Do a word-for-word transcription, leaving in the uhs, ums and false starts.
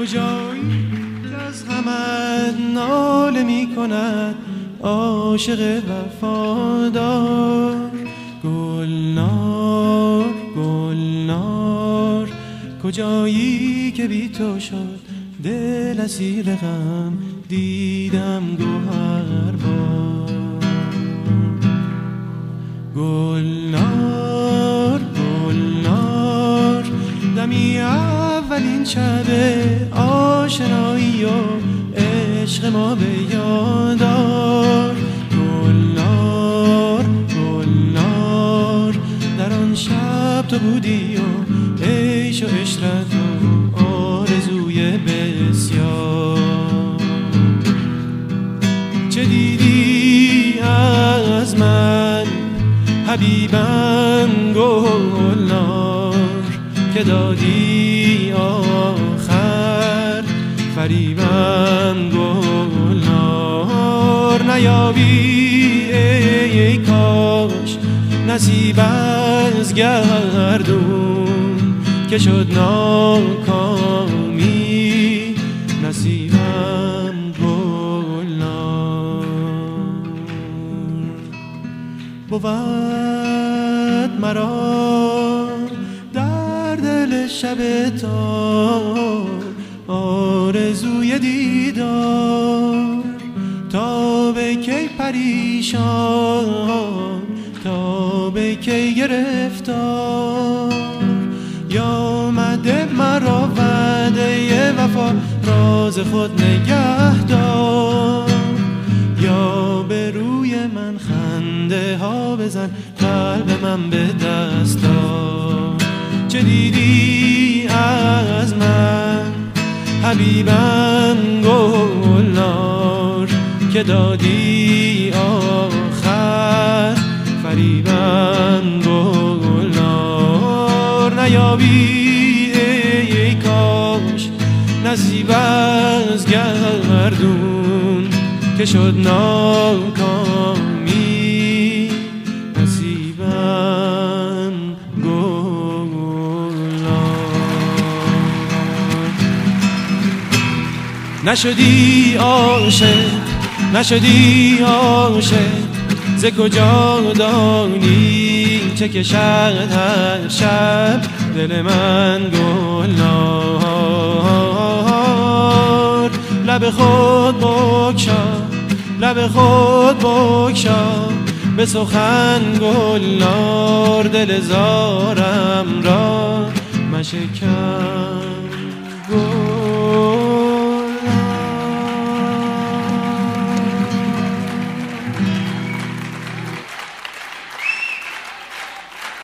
کجایی که از غمت ناله می کند عاشق وفادار؟ گلنار گلنار کجایی که بی تو شد دل اسیر غم دیدم گوهر بار؟ گلنار گلنار دمی اولین شب آشنایی و عشق ما به یادار. گلنار گلنار در آن شب تو بودی و عیش و عشرت و آرزوی بسیار. چه دیدی از من حبیبم گلنار که دادی آخر فریبم گلنار؟ نیابی ای کاش نصیب از گردون که شد ناکامی نصیبم گلنار. بود مرا در دل شب تار آرزوی دیدار، تا به کی پریشان تا به کی گرفتار. یا مده مرا وعده وفا راز خود نگه دار، یا به روی من خنده ها بزن قلب من به دست دار. چه دیدی از من حبیبم گلنار که دادی آخر فریبم گلنار؟ نیابی ای کاش نصیب از گردون که شد ناکامی نصیبم گلنار. نشدی عاشق نشدی عاشق ز کجا دانی چه کشد هر شب دل من گلنار؟ لب خود بگشا لب خود بگشا به سخن گلنار، دل زارم را مشکن گل